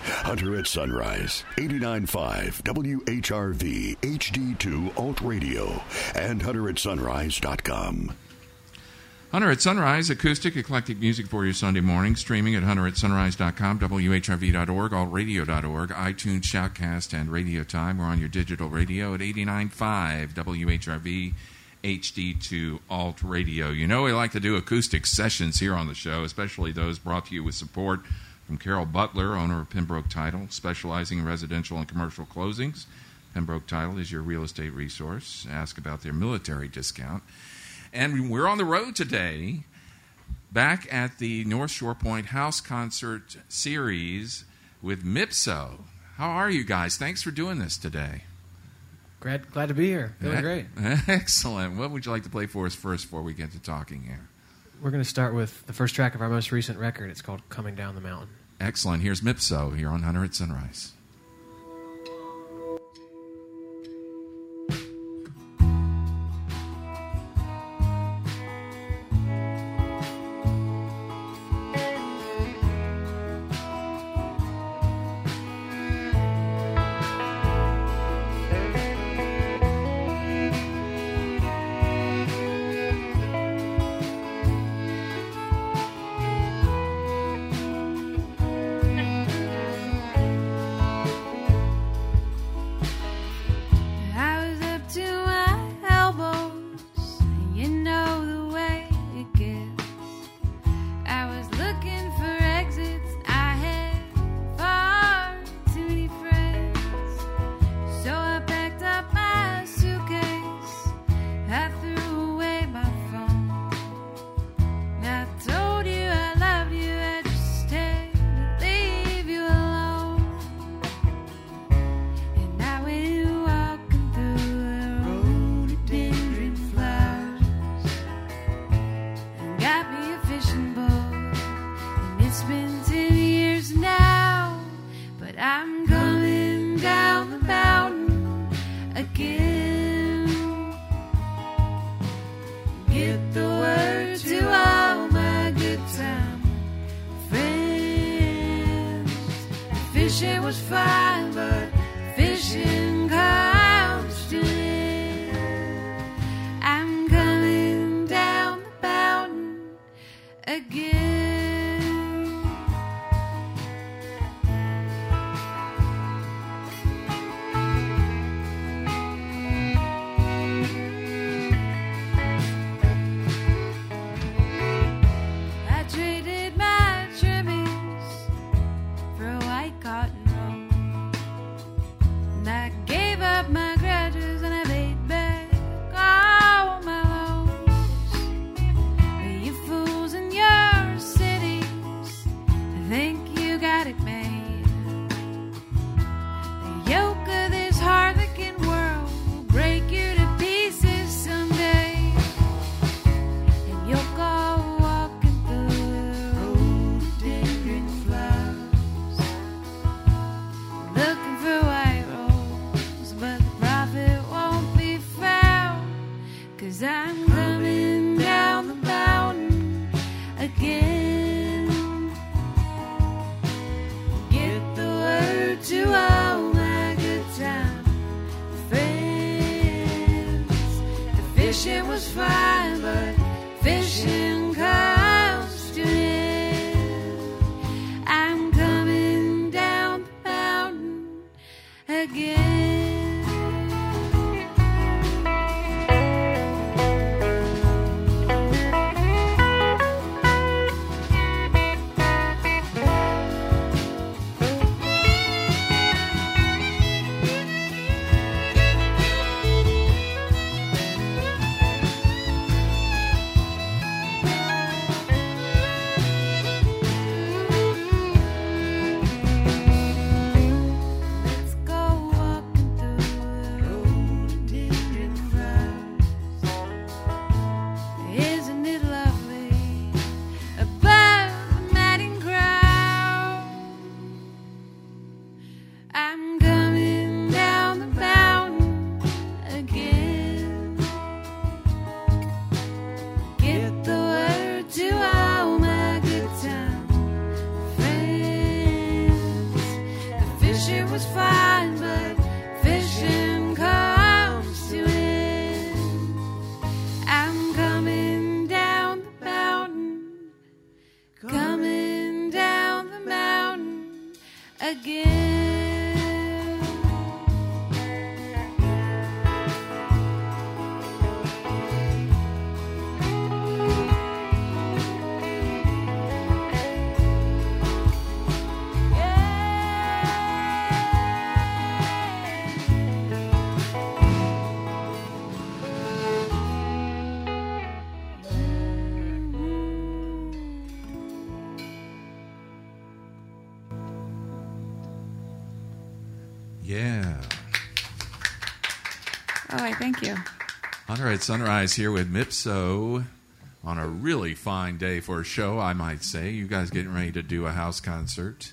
Hunter at Sunrise, 89.5 WHRV HD2 Alt Radio, and hunteratsunrise.com. Hunter at Sunrise, acoustic, eclectic music for your Sunday morning, streaming at hunteratsunrise.com, WHRV.org, altradio.org, iTunes, Shoutcast, and Radio Time. We're on your digital radio at 89.5 WHRV HD2 Alt Radio. You know we like to do acoustic sessions here on the show, especially those brought to you with support from Carol Butler, owner of Pembroke Title, specializing in residential and commercial closings. Pembroke Title is your real estate resource. Ask about their military discount. And we're on the road today, back at the North Shore Point House Concert Series with Mipso. How are you guys? Thanks for doing this today. Glad to be here. Feeling great. Excellent. What would you like to play for us first before we get to talking here? We're going to start with the first track of our most recent record. It's called Coming Down the Mountain. Excellent. Here's Mipso here on Hunter at Sunrise. I again. Yeah. Oh, I thank you. Hunter at Sunrise here with Mipso on a really fine day for a show, I might say. You guys getting ready to do a house concert.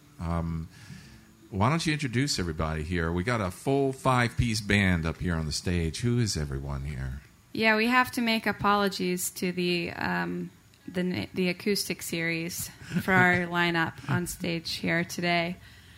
Why don't you introduce everybody here? We got a full 5-piece band up here on the stage. Who is everyone here? Yeah, we have to make apologies to the acoustic series for our lineup on stage here today.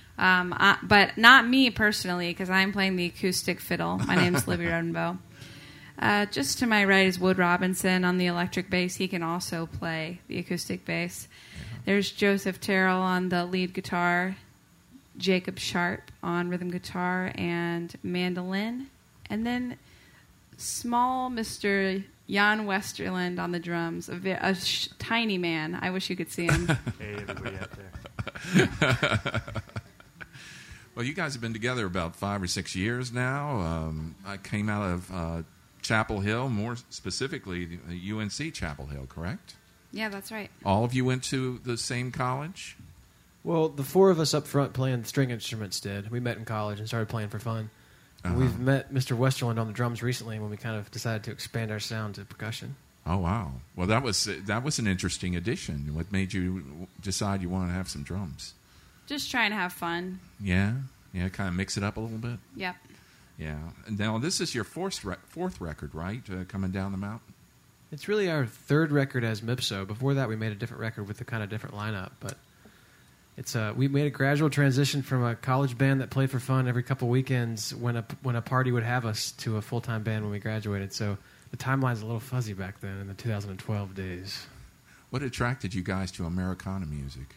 But not me personally, because I'm playing the acoustic fiddle. My name's Libby Rodenbow. Just to my right is Wood Robinson on the electric bass. He can also play the acoustic bass. There's Joseph Terrell on the lead guitar, Jacob Sharp on rhythm guitar and mandolin, and then small Mr. Jan Westerland on the drums, a tiny man. I wish you could see him. Hey, everybody out there. Well, you guys have been together about 5 or 6 years now. I came out of Chapel Hill, more specifically UNC Chapel Hill, correct? Yeah, that's right. All of you went to the same college? Well, the four of us up front playing string instruments did. We met in college and started playing for fun. Uh-huh. We've met Mr. Westerland on the drums recently when we kind of decided to expand our sound to percussion. Oh, wow. Well, that was an interesting addition. What made you decide you wanted to have some drums? Just trying to have fun. Yeah, kind of mix it up a little bit. Yep. Yeah. Now, this is your fourth record, right? Coming Down the Mountain? It's really our third record as Mipso. Before that, we made a different record with a kind of different lineup. But it's we made a gradual transition from a college band that played for fun every couple weekends when a party would have us to a full-time band when we graduated. So the timeline's a little fuzzy back then in the 2012 days. What attracted you guys to Americana music?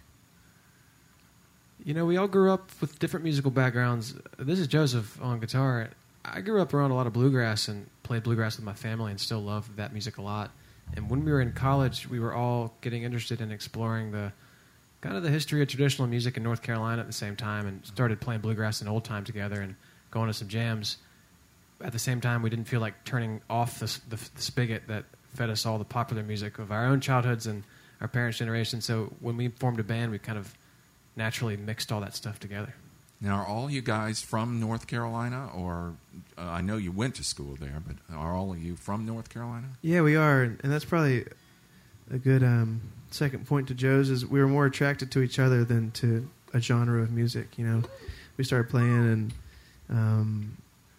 You know, we all grew up with different musical backgrounds. This is Joseph on guitar. I grew up around a lot of bluegrass and played bluegrass with my family and still love that music a lot. And when we were in college, we were all getting interested in exploring the history of traditional music in North Carolina at the same time and started playing bluegrass and old time together and going to some jams. At the same time, we didn't feel like turning off the spigot that fed us all the popular music of our own childhoods and our parents' generation. So when we formed a band, we kind of naturally mixed all that stuff together. Now, are all you guys from North Carolina, or I know you went to school there, but are all of you from North Carolina? Yeah, we are, and that's probably a good second point to Joe's, is we were more attracted to each other than to a genre of music. You know, we started playing, and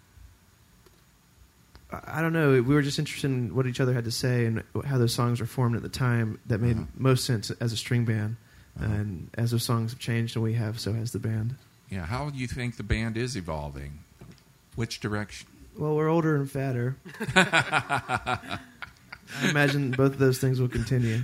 I don't know, we were just interested in what each other had to say and how those songs were formed at the time that made most sense as a string band. And as those songs have changed, and we have, so has the band. Yeah, how do you think the band is evolving? Which direction? Well, we're older and fatter. I imagine both of those things will continue.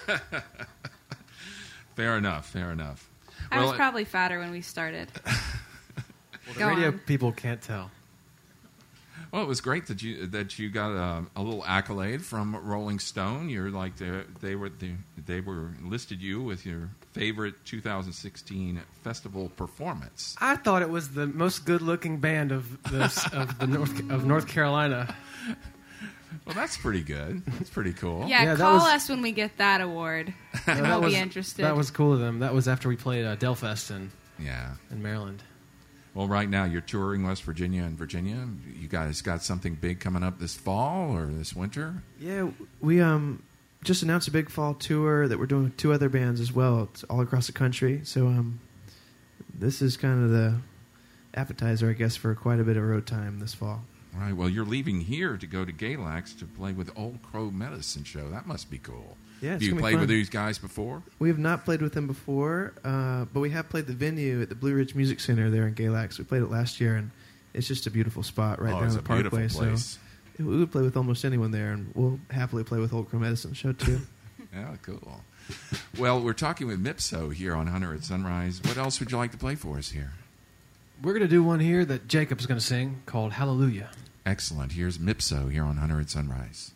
Fair enough. I was probably fatter when we started. Well, the radio people can't tell. Well, it was great that you got a little accolade from Rolling Stone. You're like they were listed you with your favorite 2016 festival performance. I thought it was the most good-looking band of North Carolina. Well, that's pretty good. That's pretty cool. Yeah, call us when we get that award, and we'll be interested. That was cool of them. That was after we played Delfest in Maryland. Well, right now you're touring West Virginia and Virginia. You guys got something big coming up this fall or this winter? Yeah, we just announced a big fall tour that we're doing with 2 other bands as well. It's all across the country. So this is kind of the appetizer, I guess, for quite a bit of road time this fall. All right. Well, you're leaving here to go to Galax to play with Old Crow Medicine Show. That must be cool. Yeah, have you played with these guys before? We have not played with them before, but we have played the venue at the Blue Ridge Music Center there in Galax. We played it last year, and it's just a beautiful spot right down the Parkway. So we would play with almost anyone there, and we'll happily play with Old Crow Medicine Show too. Yeah, cool. Well, we're talking with Mipso here on Hunter at Sunrise. What else would you like to play for us here? We're going to do one here that Jacob's going to sing called Hallelujah. Excellent. Here's Mipso here on Hunter at Sunrise.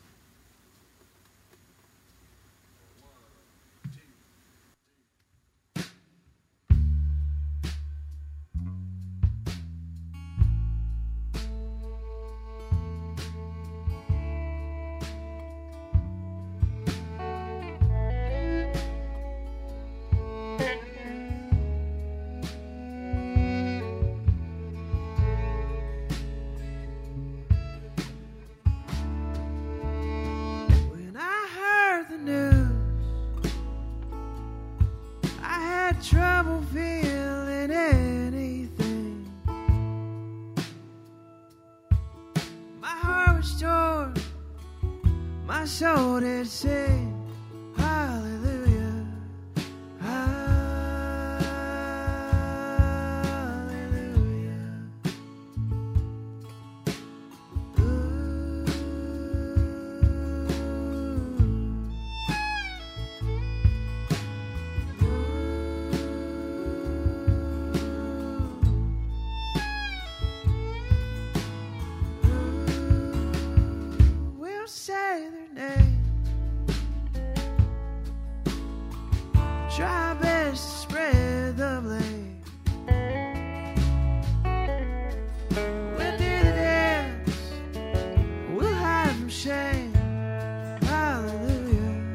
When I heard the news, I had trouble feeling anything. My heart was torn, my soul did sing. Hallelujah, hallelujah. We'll say their name. Try best to spread the blame. We'll do the dance. We'll hide from shame. Hallelujah.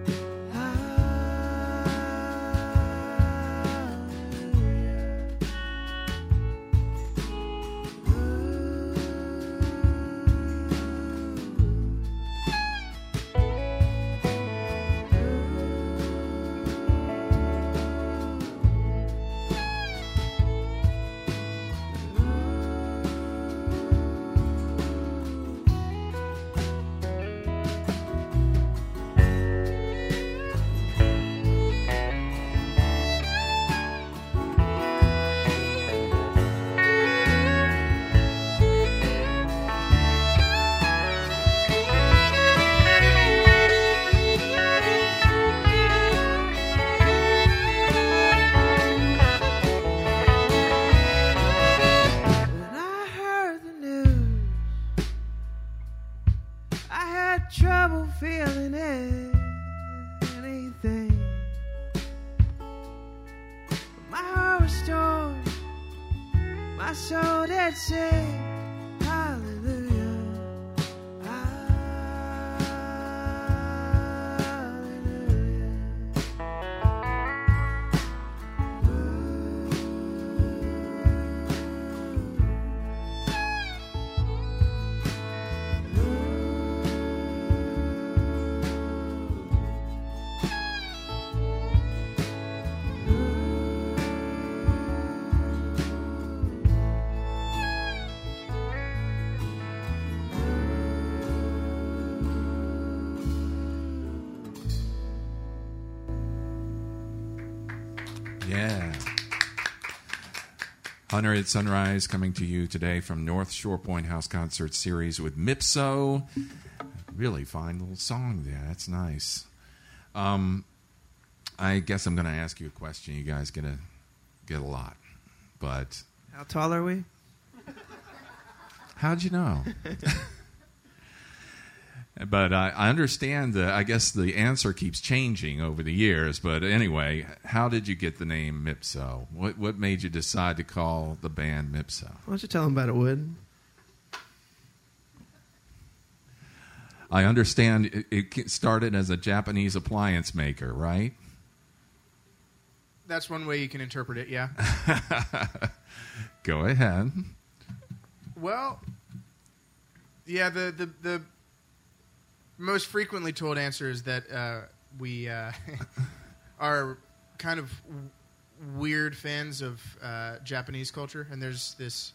When I heard the news, I had trouble feeling anything. My heart was torn, my soul did sing. Hallelujah, hallelujah. Yeah. Hunter at Sunrise coming to you today from North Shore Point House Concert Series with Mipso. Really fine little song there. That's nice. I guess I'm going to ask you a question. You guys get a lot. But How tall are we? how'd you know? But I understand I guess the answer keeps changing over the years. But anyway, how did you get the name Mipso? What made you decide to call the band Mipso? Why don't you tell them about it, Wood? I understand it started as a Japanese appliance maker, right? That's one way you can interpret it, yeah. Go ahead. Well, yeah, the most frequently told answer is that we are kind of weird fans of Japanese culture, and there's this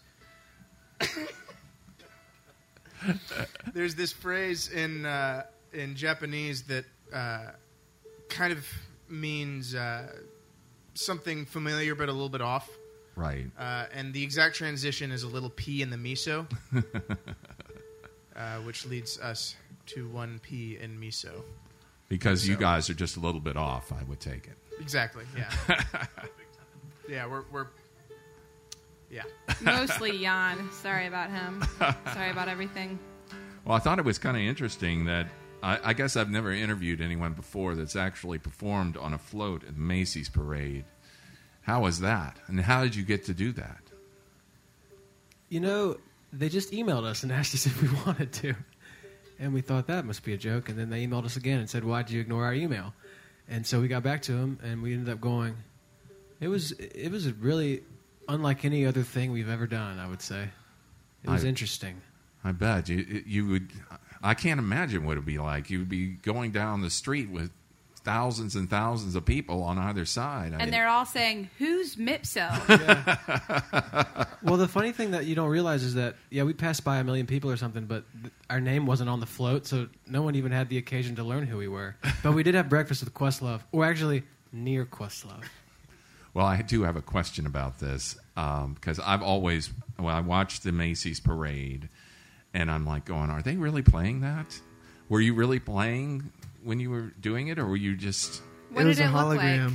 there's this phrase in Japanese that kind of means something familiar but a little bit off. Right. And the exact transition is a little P in the miso, which leads us to one P in miso. Because you guys are just a little bit off, I would take it. Exactly. Yeah. Yeah. We're. Yeah. Mostly Jan. Sorry about him. Sorry about everything. Well, I thought it was kind of interesting that I guess I've never interviewed anyone before that's actually performed on a float at Macy's Parade. How was that? And how did you get to do that? You know, they just emailed us and asked us if we wanted to. And we thought that must be a joke. And then they emailed us again and said, why'd you ignore our email? And so we got back to them, and we ended up going. It was really unlike any other thing we've ever done, I would say. It was interesting. I bet. You would. I can't imagine what it would be like. You would be going down the street with thousands and thousands of people on either side. And they're all saying, who's Mipso? Well, the funny thing that you don't realize is that, we passed by 1 million people or something, but our name wasn't on the float, so no one even had the occasion to learn who we were. But we did have breakfast with Questlove, or actually near Questlove. Well, I do have a question about this, because I watched the Macy's Parade, and I'm like going, are they really playing that? Were you really playing when you were doing it, or were you just... What did it look like?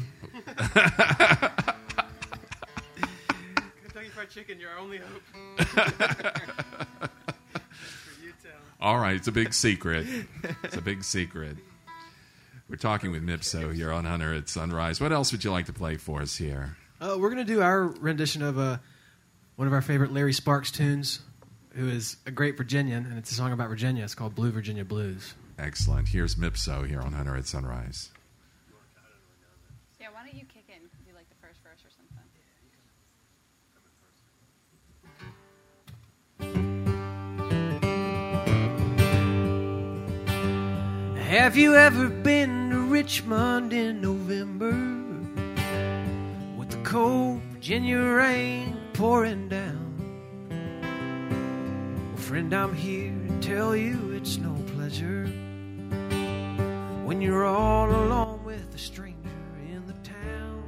Kentucky Fried Chicken, your only hope. All right, it's a big secret. It's a big secret. We're talking with Mipso here on Hunter at Sunrise. What else would you like to play for us here? We're going to do our rendition of one of our favorite Larry Sparks tunes, who is a great Virginian, and it's a song about Virginia. It's called Blue Virginia Blues. Excellent. Here's Mipso here on Hunter at Sunrise. Yeah, why don't you kick in? Do like the first verse or something. Have you ever been to Richmond in November with the cold Virginia rain pouring down? Well, friend, I'm here to tell you it's no pleasure when you're all alone with a stranger in the town.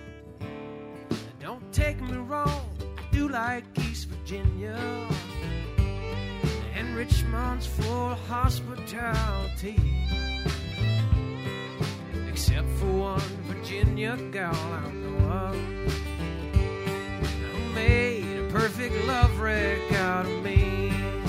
Don't take me wrong, I do like East Virginia, and Richmond's full of hospitality, except for one Virginia gal I know of who made a perfect love wreck out of me.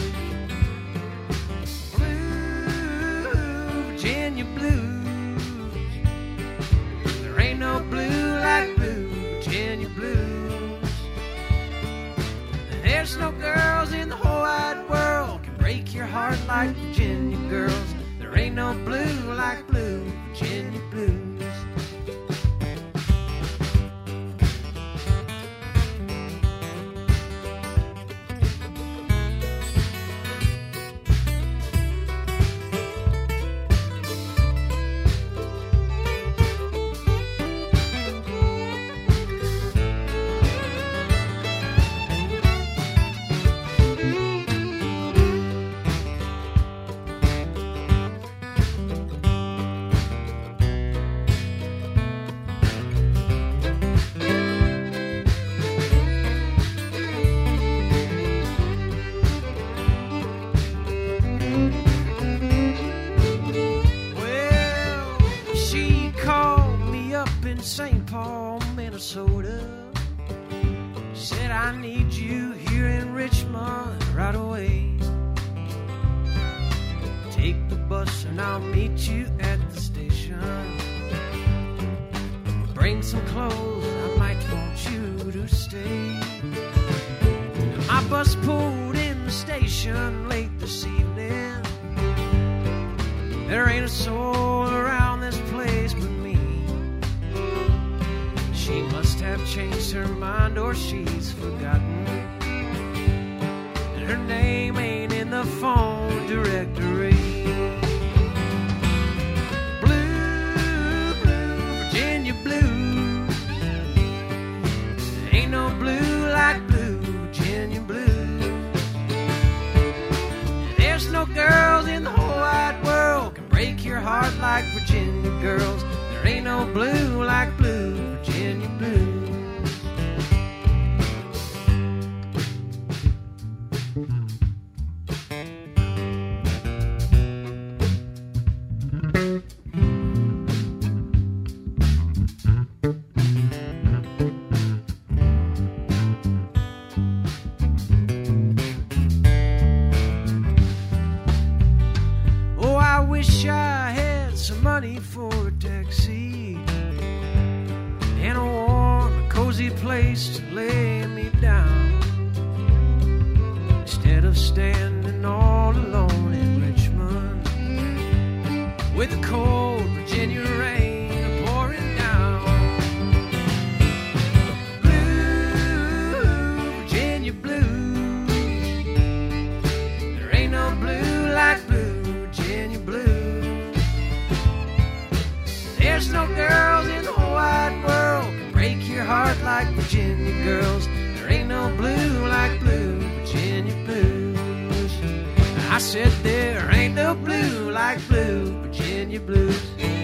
Virginia blues, there ain't no blue like blue Virginia blues. There's no girls in the whole wide world can break your heart like Virginia girls. There ain't no blue like blue Virginia blues. St. Paul, Minnesota. She said, I need you here in Richmond right away. Take the bus and I'll meet you at the station. Bring some clothes, I might want you to stay. My bus pulled in the station late this evening. There ain't a soul around this place but me. She must have changed her mind or she's forgotten, and her name ain't in the phone directory. Blue, blue, Virginia blue. Ain't no blue like blue Virginia blue. There's no girls in the whole wide world can break your heart like Virginia girls. There ain't no blue like blue Virginia blues. cozy place to lay me down. Instead of standing all alone in Richmond with the cold Virginia rain pouring down. Blue, Virginia blue. There ain't no blue like blue, Virginia blue. There's no girls in the whole wide world can break your heart like Virginia girls. There ain't no blue like blue, Virginia blues. I said there ain't no blue like blue, Virginia blues.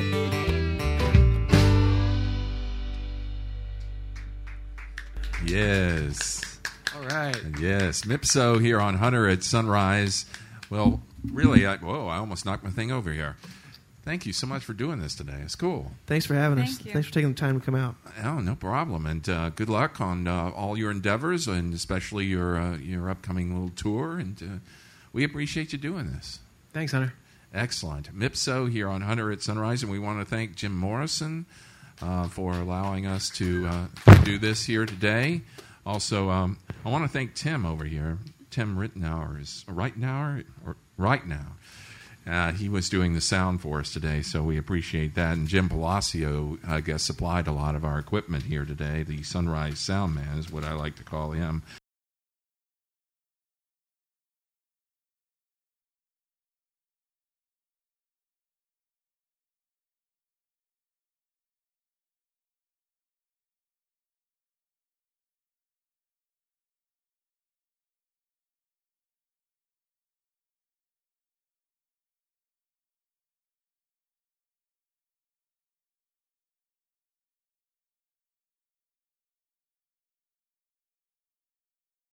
Yes. All right. Yes. Mipso here on Hunter at Sunrise. Well, really, I almost knocked my thing over here. Thank you so much for doing this today. It's cool. Thanks for having us. Thank you. Thanks for taking the time to come out. Oh, no problem. And good luck on all your endeavors, and especially your upcoming little tour. And we appreciate you doing this. Thanks, Hunter. Excellent. Mipso here on Hunter at Sunrise, and we want to thank Jim Morrison for allowing us to do this here today. Also, I want to thank Tim over here. Tim Rittenauer is right now. He was doing the sound for us today, so we appreciate that. And Jim Palacio, I guess, supplied a lot of our equipment here today. The Sunrise Sound Man is what I like to call him.